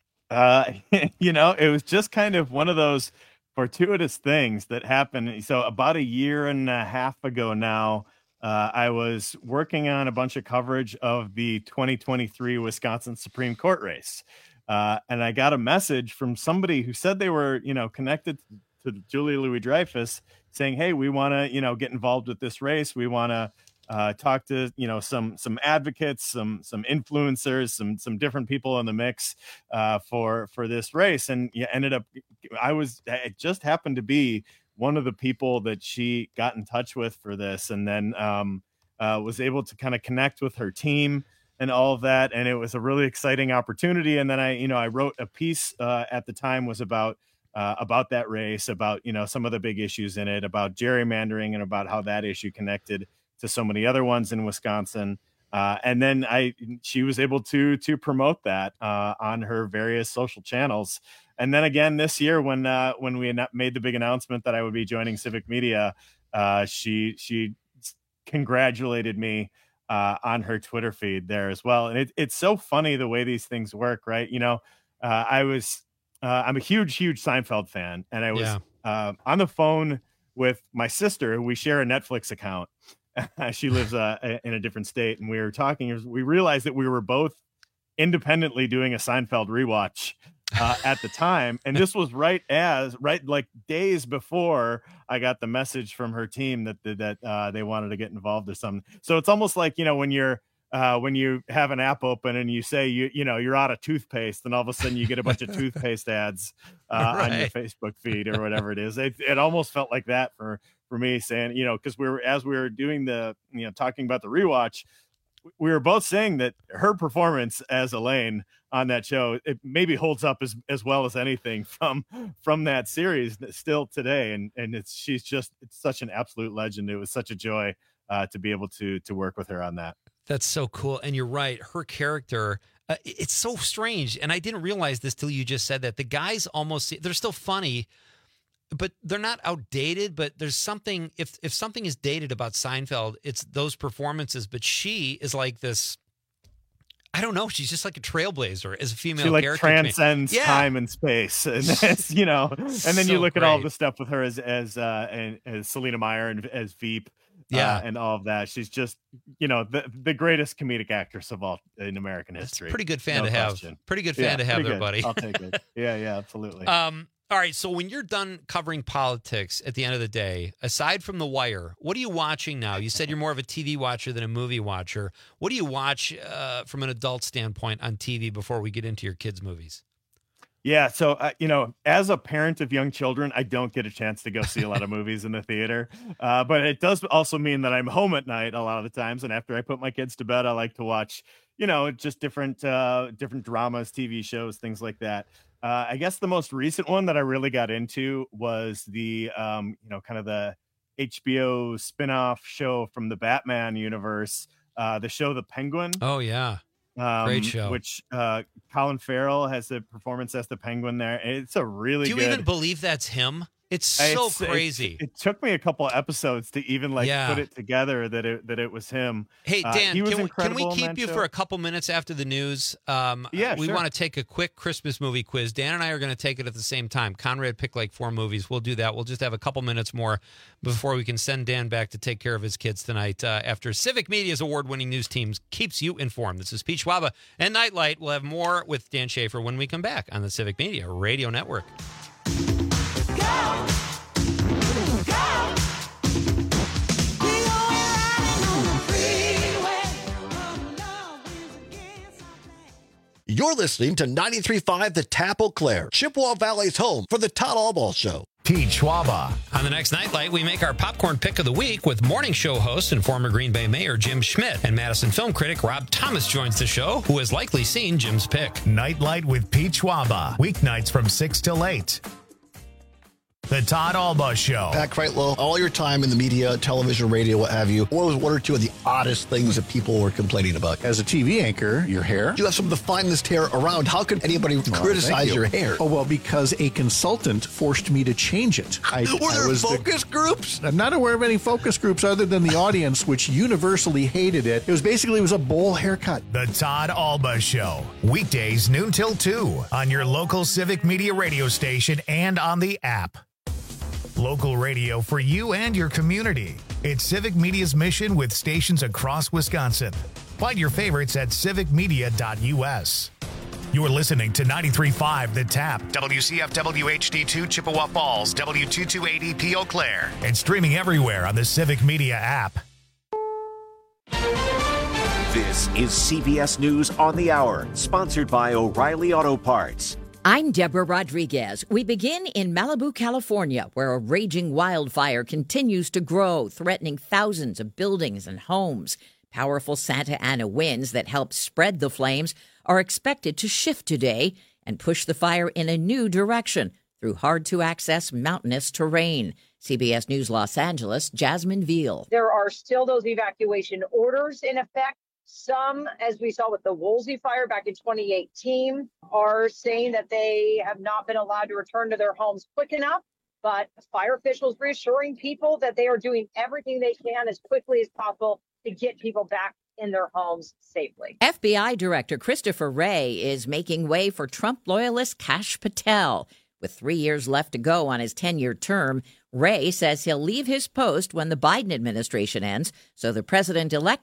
Uh, you know, it was just kind of one of those fortuitous things that happened. So about a year and a half ago now, uh, I was working on a bunch of coverage of the twenty twenty-three Wisconsin Supreme Court race. Uh, and I got a message from somebody who said they were, you know, connected to Julia Louis-Dreyfus saying, hey, we want to, you know, get involved with this race. We want to uh, talk to, you know, some some advocates, some some influencers, some some different people in the mix uh, for for this race. And yeah, ended up, I was, it just happened to be one of the people that she got in touch with for this, and then um, uh, was able to kind of connect with her team and all of that. And it was a really exciting opportunity. And then I, you know, I wrote a piece uh, at the time was about, uh, about that race, about, you know, some of the big issues in it, about gerrymandering and about how that issue connected to so many other ones in Wisconsin. Uh, and then I, she was able to, to promote that uh, on her various social channels. And then again, this year, when, uh, when we made the big announcement that I would be joining Civic Media, uh, she, she congratulated me Uh, on her Twitter feed there as well. And it, it's so funny the way these things work, right? You know, uh, I was, uh, I'm a huge, huge Seinfeld fan. And I was Yeah. uh, on the phone with my sister. We share a Netflix account. She lives uh, in a different state. And we were talking, we realized that we were both independently doing a Seinfeld rewatch uh, at the time. And this was right as, right like days before I got the message from her team that that uh, they wanted to get involved or something. So it's almost like, you know, when you're uh, when you have an app open and you say you you know you're out of toothpaste, and all of a sudden you get a bunch of toothpaste ads uh, Right. on your Facebook feed or whatever it is. It, it almost felt like that for for me, saying, you know, because we were as we were doing the you know talking about the rewatch, we were both saying that her performance as Elaine on that show, it maybe holds up as, as well as anything from from that series still today. And and it's she's just it's such an absolute legend. It was such a joy uh, to be able to to work with her on that. That's so cool. And you're right. Her character, uh, it's so strange. And I didn't realize this till you just said that. The guys almost, they're still funny, but they're not outdated. But there's something, if if something is dated about Seinfeld, it's those performances. But she is like this, I don't know. She's just like a trailblazer as a female She like character. to me. transcends Yeah. time and space, and that's, you know. And then So you look at all great. the stuff with her as as uh, and, as Selena Meyer and as Veep, Yeah. uh, and all of that. She's just, you know, the the greatest comedic actress of all in American history. Pretty good fan No to have. question. Pretty good fan Yeah, to have pretty there, good. buddy. I'll take it. Yeah, yeah, absolutely. Um, all right. So when you're done covering politics at the end of the day, aside from The Wire, what are you watching now? You said you're more of a T V watcher than a movie watcher. What do you watch uh, from an adult standpoint on T V before we get into your kids' movies? Yeah, so uh, you know, as a parent of young children, I don't get a chance to go see a lot of movies in the theater, uh, but it does also mean that I'm home at night a lot of the times. And after I put my kids to bed, I like to watch, you know, just different uh, different dramas, T V shows, things like that. Uh, I guess the most recent one that I really got into was the, um, you know, kind of the H B O spinoff show from the Batman universe, uh, the show The Penguin. Oh yeah, Um, great show. Which uh, Colin Farrell has a performance as the Penguin there. It's a really Do you good. even believe that's him? It's so It's- it's- crazy. It, took me a couple of episodes to even like Yeah. put it together that it that it was him. Hey, Uh, Dan, he was can, we, can we incredible in keep that you show. for a couple minutes after the news? Um, Yeah, we sure. want to take a quick Christmas movie quiz. Dan and I are going to take it at the same time. Conrad picked like four movies. We'll do that. We'll just have a couple minutes more before we can send Dan back to take care of his kids tonight uh, after Civic Media's award-winning news teams keeps you informed. This is Pete Schwaba and Nightlight. We'll have more with Dan Schaefer when we come back on the Civic Media Radio Network. You're listening to ninety-three point five The Tap Eau Claire, Chippewa Valley's home for the Todd Allball Show. Pete Schwaba. On the next Nightlight, we make our popcorn pick of the week with morning show host and former Green Bay Mayor Jim Schmidt. And Madison film critic Rob Thomas joins the show, who has likely seen Jim's pick. Nightlight with Pete Schwaba. Weeknights from six till eight. The Todd Alba Show. Pat Kreitlow, all your time in the media, television, radio, what have you, what was one or two of the oddest things that people were complaining about? As a T V anchor, your hair. You have some of the finest hair around. How could anybody Oh, criticize you. your hair? Oh, well, because a consultant forced me to change it. I, Were there I was focus the, groups? I'm not aware of any focus groups other than the audience, which universally hated it. It was basically it was a bowl haircut. The Todd Alba Show. Weekdays noon till two on your local Civic Media radio station and on the app. Local radio for you and your community. It's Civic Media's mission with stations across Wisconsin. Find your favorites at civic media dot u s. You're listening to ninety-three point five The Tap, W C F W H D two Chippewa Falls, W two two eight zero P Eau Claire, and streaming everywhere on the Civic Media app. This is C B S News on the Hour, sponsored by O'Reilly Auto Parts. I'm Deborah Rodriguez. We begin in Malibu, California, where a raging wildfire continues to grow, threatening thousands of buildings and homes. Powerful Santa Ana winds that help spread the flames are expected to shift today and push the fire in a new direction through hard-to-access mountainous terrain. C B S News Los Angeles, Jasmine Veal. There are still those evacuation orders in effect. Some, as we saw with the Woolsey fire back in twenty eighteen, are saying that they have not been allowed to return to their homes quick enough. But fire officials reassuring people that they are doing everything they can as quickly as possible to get people back in their homes safely. F B I Director Christopher Wray is making way for Trump loyalist Kash Patel. With three years left to go on his ten-year term, Wray says he'll leave his post when the Biden administration ends, so the president-elect